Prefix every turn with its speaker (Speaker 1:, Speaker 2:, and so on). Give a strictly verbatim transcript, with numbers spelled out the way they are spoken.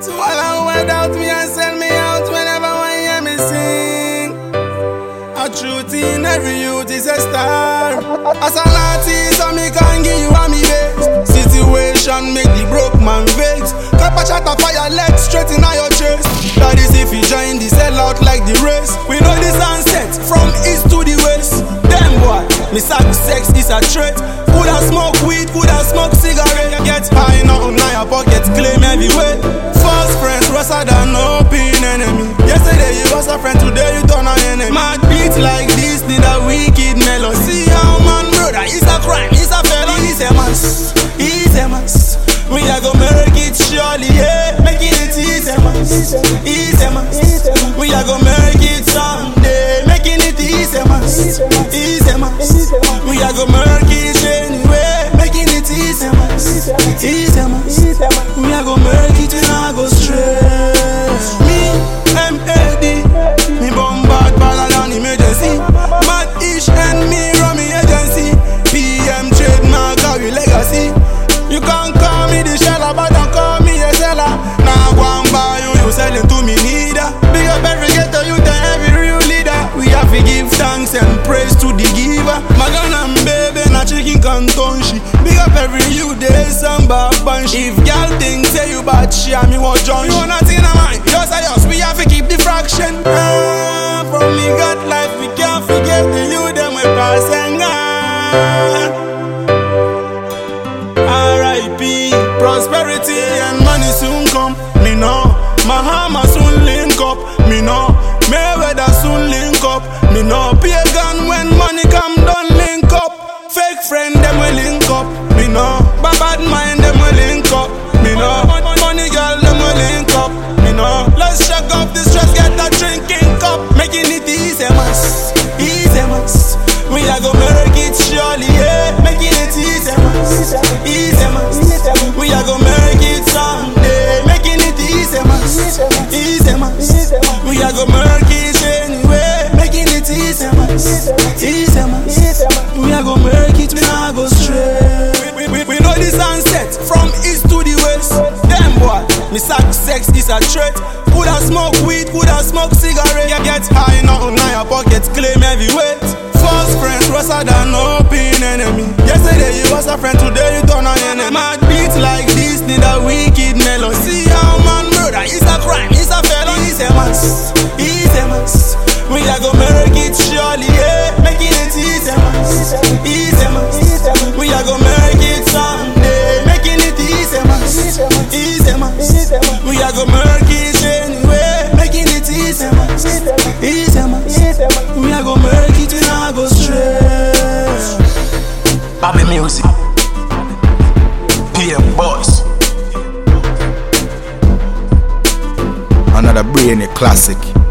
Speaker 1: Swallow without me and sell me out whenever I hear me sing. A truth in every youth is a star. As an artist, so me can give you a me base. Situation make the broke man vex. Cup a shot of fire, legs straight in your chest. That is if you join the sell out like the race. We know the sunset from east to the west. Damn boy, me sack sex is a threat. Coulda smoke weed, coulda smoke cigarette. Get high now, now your pockets claim everywhere. False friends, worse than open enemy. Yesterday you was a friend, today you turn an enemy. Mad beats like this need a wicked melody. See how man brother, it's a crime, it's a felony. It's a must, it's a must. We are gonna make it surely, yeah. Making it easy, must, easy must. We are gonna make it someday. Making it easy, must, easy must. We are gonna make it anyway. Making it easy, must, easy must. We are gonna make it and I go straight. Me, M A D, me bombard ballad on emergency. Mad Ish and me run me agency. P M trademark carry legacy. You can't call me the sheller, but don't call me a seller. Now go and buy you, you selling to me neither. Big up every ghetto youth and every real leader. We have to give thanks and praise to the giver. Magana and baby, na chicken canton she. Big up every youth, there is some bad bunch. If y'all think say you bad shit, me want join. You want nothing in mind, just like us, we have to keep the fraction. Ah, from me got life, we can't forget the youth them we pass and on. R I P Prosperity and money soon come. Me know Mahama soon link up. Me know Mayweather soon link up. Me know Pagan when money come don't link up. Fake friend them will link up. Me know bad mind them will link up. Me know money girl them will link up. Me know let's shake off the stress, get that drinking cup. Making it easy mas, easy mas. We are gonna make it surely, yeah. Making it easy mas, easy mas. We are gonna make it someday. Making it easy mas, easy mas. We are gonna make it anyway. Making it easy mas, easy mas. We are gonna make it, we not go straight. We, we, we know the sunset from east to the west. Damn boy, me sack sex is a threat. Coulda smoke weed, coulda smoke cigarette. Get high now, now your pockets claim every weight. False friends, worse than open enemy. Yesterday you was a friend, today you turn an enemy. Mad beats like this need a wicked melody. See how man brother, it's a crime, it's a felony. It's a must, it's a must. We are gonna make it surely, yeah. Making it easy must, easy must. We are gonna make it someday. Making it easy must, easy must. We are gonna make it anyway. Making it easy must, easy must. We are gonna make it and I go straight.
Speaker 2: Bobby Music, P M Boss. Another brainy classic.